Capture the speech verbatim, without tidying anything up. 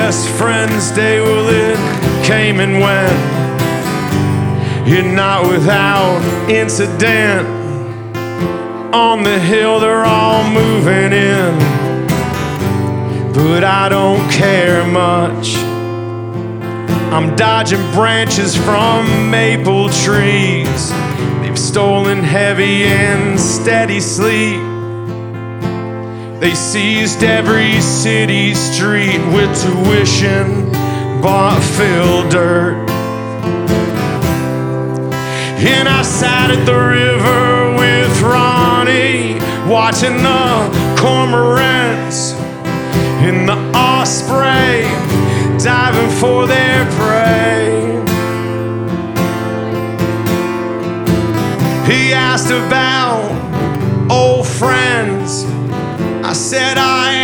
best friends day, well, it came and went, yet not without incident. On the hill they're all moving in, but I don't care much. I'm dodging branches from maple trees. They've stolen heavy and steady sleep. They seized every city street with tuition bought filled dirt. And I sat at the river with Ronnie, watching the cormorants and the osprey diving for their prey. He asked about old friends. I said I